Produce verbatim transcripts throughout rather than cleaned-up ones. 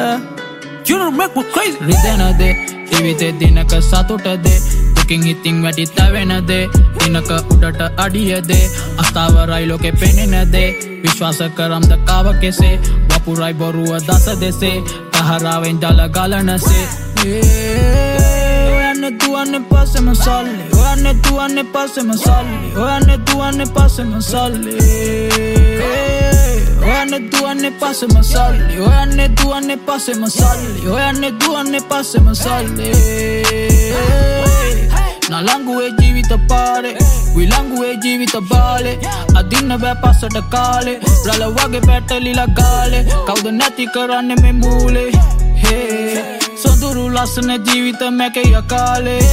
You don't make me crazy. Ridenade, ජීවිතේ දිනක සතුටද දුකින් හිතින් වැටි තැවෙනද දිනක උඩට අඩියද අස්ථාවරයි ලෝකෙ පෙනෙනද විශ්වාස කරම්ද කාව කෙසේ වපුරයි බොරුව දස දෙසේ පහරාවෙන් ජල ගලනසේ ඔයන්නේ දුවන්නේ පස්සෙම සල්ලි ඔයන්නේ දුවන්නේ පස්සෙම සල්ලි ඔයන්නේ දුවන්නේ පස්සෙම සල්ලි ඔයන්නේ දුවන්නේ පස්සෙම සල්ලි ඔයන්නේ දුවන්නේ පස්සෙම සල්ලි ඔයන්නේ දුවන්නේ පස්සෙම සල්ලි නලංගුවේ ජීවිත පාරේ විලංගුවේ ජීවිත බාලේ අදින්න බෑ පස්සට කාලේ රළ වගේ පැටලිලා ගාලේ කවුද නැති කරන්නේ මේ මූලේ හේ සොඳුරු ලස්සන ජීවිත මැකේ කාලේ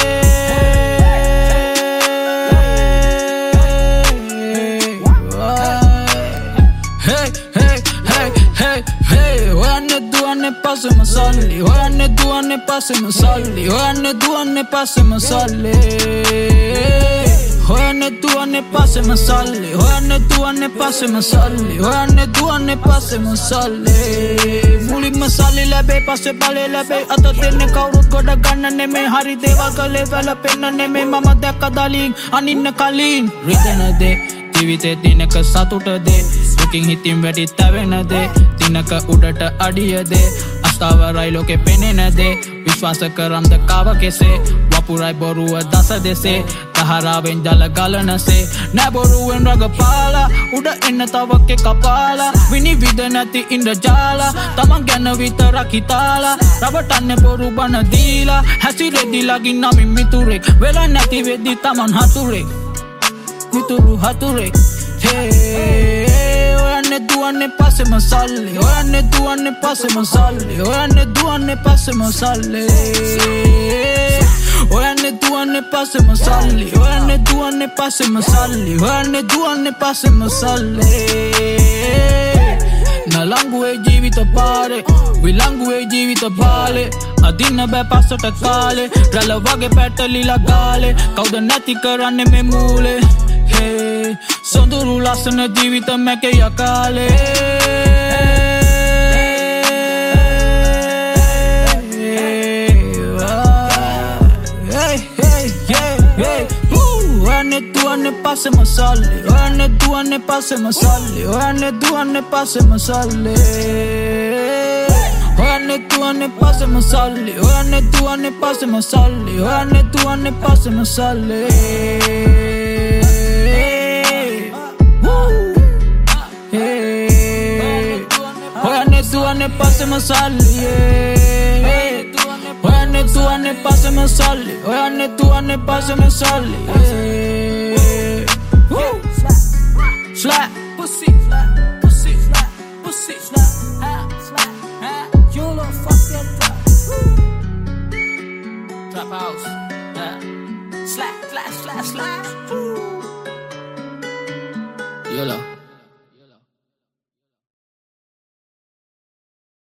Duanne passema salli, oyanne duanne passema salli, oyanne duanne passema salli, oyanne duanne passema salli, oyanne duanne passema salli, oyanne duanne passema salli. Mulimma salli labe passe bale labe ata tenne kawrut goda ganna neme hari deva kale wala penna neme mama dakka dalin aninna kalin ridenade ජීවිතේ දිනක සතුටද දුකින් හිතින් වැටි තැවෙනද දිනක උඩට අඩියද අස්ථාවරයි ලෝකෙ පෙනෙනද විශ්වාස කරම්ද කාව කෙසේ වපුරයි බොරුව දස දෙසේ තහරාවෙන් ජල ගලනසේ නෑ බොරුවෙන් රගපාලා උඩ එන්න තවක කපාලා විනිවිද නැති ඉන්ද්‍රජාලා තමන් ගැන විතරක් හිතාලා රවටන්නේ බොරු බන දීලා හැසිරෙදි ලගින් නමින් මිතුරෙක් වෙලා නැති වෙද්දි තමන් හතුරෙක් Mituru hature Hey Oyanne duanne passema salli Oyanne duanne passema salli Oyanne duanne passema salli Oyanne duanne passema salli Oyanne duanne passema salli Oyanne duanne passema salli නලංගුවේ ජීවිත පාරේ විලංගුවේ ජීවිත බාලේ අදින්න බෑ පස්සට කාලේ රළ වගේ පැටලිලා ගාලේ කවුද නැති කරන්නේ මේ මූලේ හේ සොඳුරු ලස්සන ජීවිත මැකේ යකාලේ Oyanne duanne passema salli Oyanne duanne passema salli Oyanne duanne passema salli Oyanne duanne passema salli Oyanne duanne passema salli Oyanne duanne passema salli Oyanne duanne passema salli Oyanne duanne passema salli Oyanne duanne passema salli Slap pussy slap pussy slap pussy slap slap you don't fuck that trap trap house slap slap slap slap YOLO